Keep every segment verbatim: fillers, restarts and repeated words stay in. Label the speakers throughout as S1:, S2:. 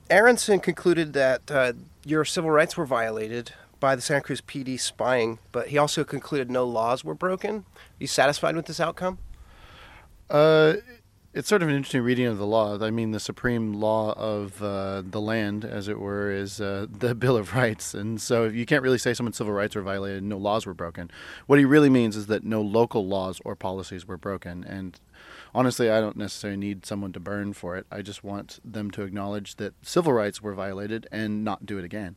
S1: Aronson concluded that uh, your civil rights were violated by the Santa Cruz P D spying, but he also concluded no laws were broken. Are you satisfied with this outcome?
S2: Uh, it's sort of an interesting reading of the law. I mean, the supreme law of uh, the land, as it were, is uh, the Bill of Rights. And so you can't really say someone's civil rights were violated and no laws were broken. What he really means is that no local laws or policies were broken. And honestly, I don't necessarily need someone to burn for it. I just want them to acknowledge that civil rights were violated and not do it again.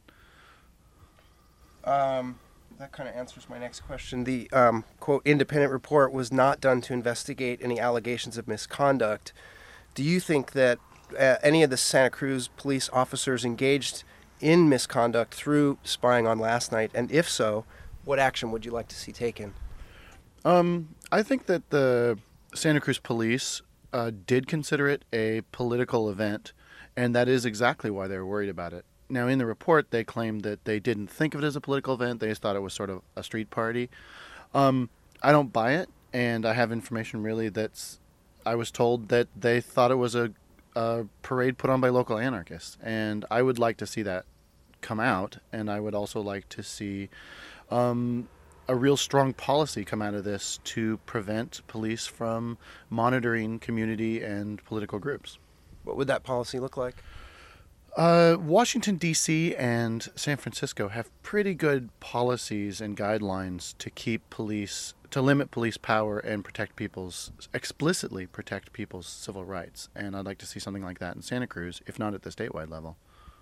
S1: Um, that kind of answers my next question. The um, quote independent report was not done to investigate any allegations of misconduct. Do you think that uh, any of the Santa Cruz police officers engaged in misconduct through spying on last night? And if so, what action would you like to see taken?
S2: Um, I think that the Santa Cruz police uh, did consider it a political event, and that is exactly why they were worried about it. Now, in the report, they claimed that they didn't think of it as a political event. They just thought it was sort of a street party. Um, I don't buy it, and I have information really that's. I was told that they thought it was a, a parade put on by local anarchists, and I would like to see that come out, and I would also like to see um, a real strong policy come out of this to prevent police from monitoring community and political groups.
S1: What would that policy look like?
S2: Uh, Washington, D C and San Francisco have pretty good policies and guidelines to keep police, to limit police power and protect people's, explicitly protect people's civil rights. And I'd like to see something like that in Santa Cruz, if not at the statewide level.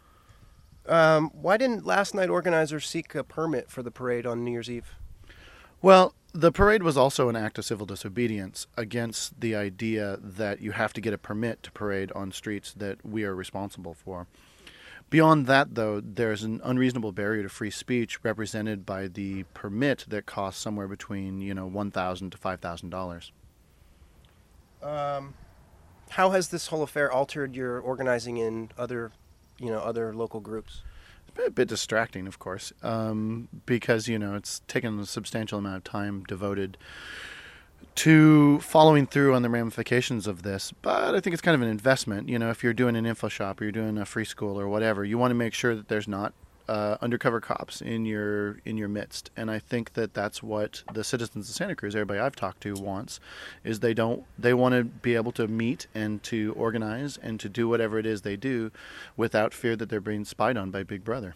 S1: Um, why didn't last night organizers seek a permit for the parade on New Year's Eve?
S2: Well, the parade was also an act of civil disobedience against the idea that you have to get a permit to parade on streets that we are responsible for. Beyond that, though, there's an unreasonable barrier to free speech represented by the permit that costs somewhere between, you know, one thousand dollars to five thousand dollars.
S1: Um, how has this whole affair altered your organizing in other, you know, other local groups?
S2: A bit distracting, of course, um, because, you know, it's taken a substantial amount of time devoted to following through on the ramifications of this. But I think it's kind of an investment. You know, if you're doing an info shop or you're doing a free school or whatever, you want to make sure that there's not uh, undercover cops in your in your midst. And I think that that's what the citizens of Santa Cruz, everybody I've talked to, wants, is they don't they want to be able to meet and to organize and to do whatever it is they do without fear that they're being spied on by Big Brother.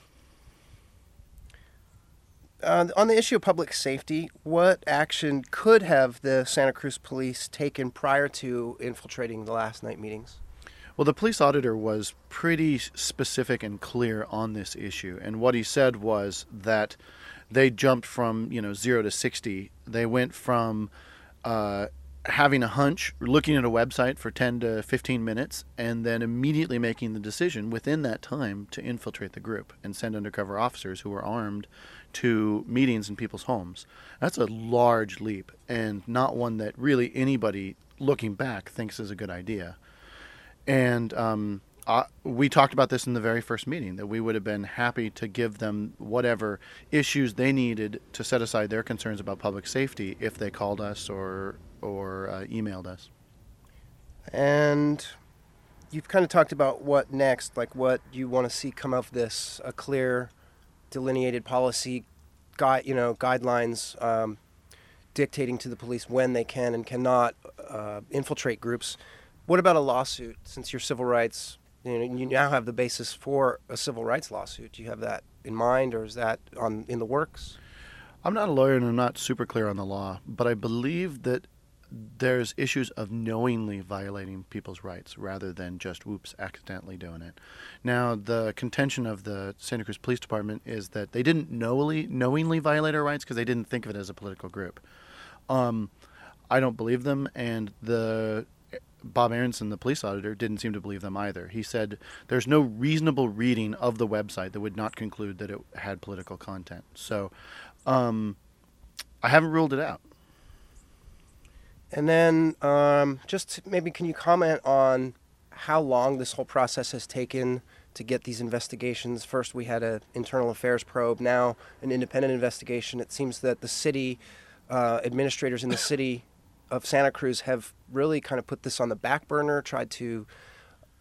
S1: Uh, on the issue of public safety, what action could have the Santa Cruz police taken prior to infiltrating the last night meetings?
S2: Well, the police auditor was pretty specific and clear on this issue, and what he said was that they jumped from, you know, zero to sixty. They went from uh, having a hunch, looking at a website for ten to fifteen minutes, and then immediately making the decision within that time to infiltrate the group and send undercover officers who were armed to meetings in people's homes. That's a large leap, and not one that really anybody looking back thinks is a good idea. And um, uh, we talked about this in the very first meeting, that we would have been happy to give them whatever issues they needed to set aside their concerns about public safety if they called us or or uh, emailed us.
S1: And you've kind of talked about what next, like what you want to see come of this, a clear, delineated policy, guide, you know, guidelines um, dictating to the police when they can and cannot uh, infiltrate groups. What about a lawsuit? Since your civil rights, you know, you now have the basis for a civil rights lawsuit. Do you have that in mind, or is that on in the works?
S2: I'm not a lawyer and I'm not super clear on the law, but I believe that there's issues of knowingly violating people's rights rather than just, whoops, accidentally doing it. Now, the contention of the Santa Cruz Police Department is that they didn't knowingly, knowingly violate our rights because they didn't think of it as a political group. Um, I don't believe them, and the Bob Aronson, the police auditor, didn't seem to believe them either. He said there's no reasonable reading of the website that would not conclude that it had political content. So um, I haven't ruled it out.
S1: And then um, just maybe can you comment on how long this whole process has taken to get these investigations? First we had an internal affairs probe, now an independent investigation. It seems that the city, uh, administrators in the city of Santa Cruz have really kind of put this on the back burner, tried to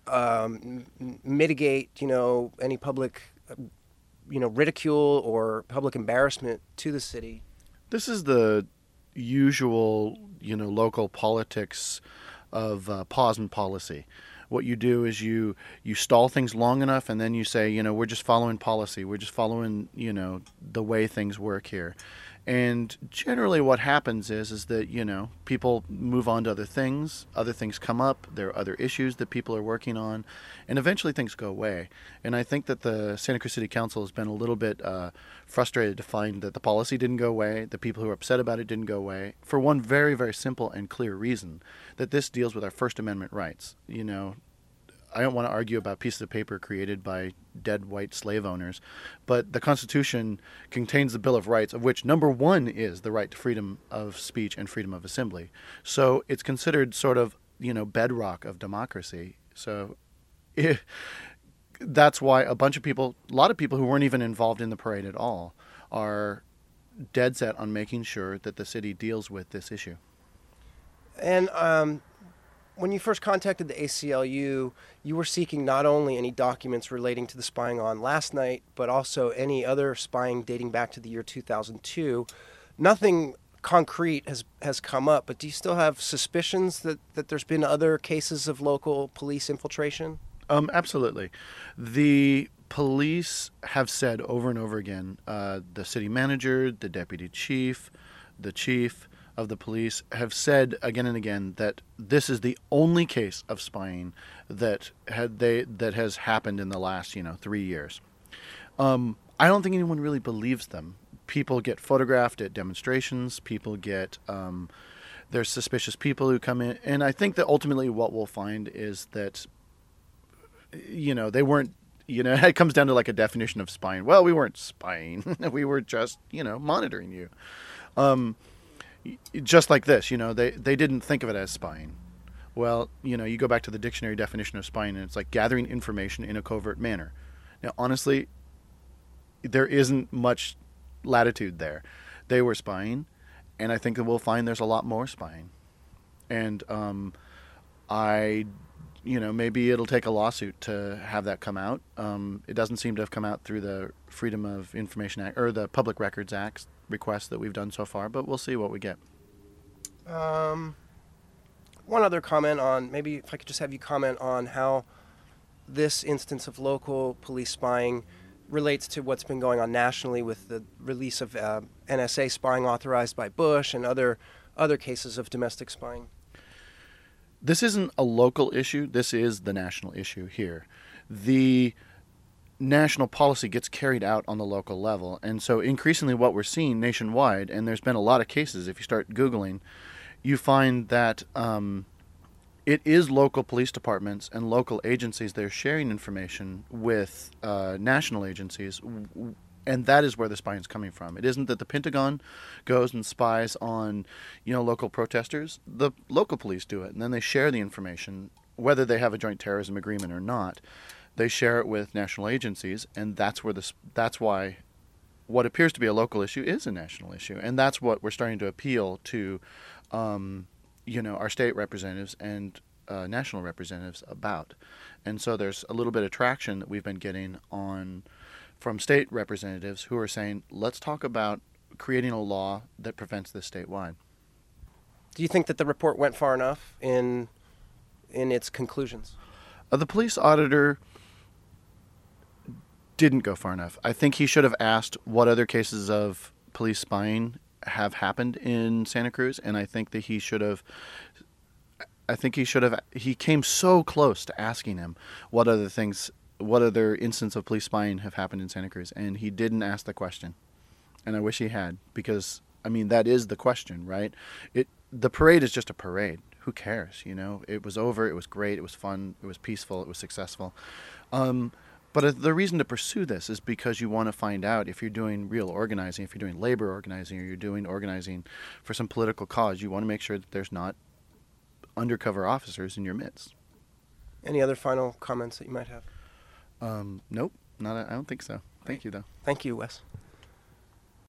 S1: um, m- mitigate, you know, any public, uh, you know, ridicule or public embarrassment to the city?
S2: This is the usual, you know, local politics of uh, pause and policy. What you do is you you stall things long enough, and then you say, you know, we're just following policy. We're just following, you know, the way things work here. And generally, what happens is is that you know people move on to other things. Other things come up. There are other issues that people are working on, and eventually things go away. And I think that the Santa Cruz City Council has been a little bit uh, frustrated to find that the policy didn't go away. The people who are upset about it didn't go away for one very very simple and clear reason: that this deals with our First Amendment rights. You know, I don't want to argue about pieces of paper created by dead white slave owners, but the Constitution contains the Bill of Rights, of which number one is the right to freedom of speech and freedom of assembly. So it's considered sort of, you know, bedrock of democracy. So it, that's why a bunch of people, a lot of people who weren't even involved in the parade at all, are dead set on making sure that the city deals with this issue.
S1: And um, when you first contacted the A C L U, you were seeking not only any documents relating to the spying on last night, but also any other spying dating back to the year two thousand two. Nothing concrete has has come up, but do you still have suspicions that, that there's been other cases of local police infiltration?
S2: Um, absolutely. The police have said over and over again, uh, the city manager, the deputy chief, the chief of the police have said again and again that this is the only case of spying that had they that has happened in the last, you know, three years. Um, I don't think anyone really believes them. People get photographed at demonstrations. People get um, there's suspicious people who come in, and I think that ultimately what we'll find is that, you know, they weren't. You know, it comes down to like a definition of spying. Well, we weren't spying. We were just, you know, monitoring you. Um, Just like this, you know, they, they didn't think of it as spying. Well, you know, you go back to the dictionary definition of spying, and it's like gathering information in a covert manner. Now, honestly, there isn't much latitude there. They were spying, and I think that we'll find there's a lot more spying. And um, I, you know, maybe it'll take a lawsuit to have that come out. Um, it doesn't seem to have come out through the Freedom of Information Act or the Public Records Act requests that we've done so far, but we'll see what we get.
S1: Um, one other comment on, maybe if I could just have you comment on how this instance of local police spying relates to what's been going on nationally with the release of uh, N S A spying authorized by Bush and other other cases of domestic spying.
S2: This isn't a local issue. This is the national issue here. The national policy gets carried out on the local level. And so increasingly what we're seeing nationwide, and there's been a lot of cases, if you start Googling, you find that um, it is local police departments and local agencies that are sharing information with uh, national agencies, and that is where the spying is coming from. It isn't that the Pentagon goes and spies on, you know, local protesters. The local police do it, and then they share the information, whether they have a joint terrorism agreement or not. They share it with national agencies, and that's where this. That's why what appears to be a local issue is a national issue, and that's what we're starting to appeal to, um, you know, our state representatives and uh, national representatives about. And so there's a little bit of traction that we've been getting on from state representatives who are saying, let's talk about creating a law that prevents this statewide.
S1: Do you think that the report went far enough in in its conclusions?
S2: Uh, the police auditor didn't go far enough. I think he should have asked what other cases of police spying have happened in Santa Cruz, and I think that he should have I think he should have he came so close to asking him what other things what other instances of police spying have happened in Santa Cruz, and he didn't ask the question. And I wish he had, because I mean that is the question, right? It the parade is just a parade. Who cares, you know? It was over, it was great, it was fun, it was peaceful, it was successful. Um But the reason to pursue this is because you want to find out if you're doing real organizing, if you're doing labor organizing, or you're doing organizing for some political cause. You want to make sure that there's not undercover officers in your midst.
S1: Any other final comments that you might have?
S2: Um, nope, not. A, I don't think so. Thank you, though.
S1: Thank you, Wes.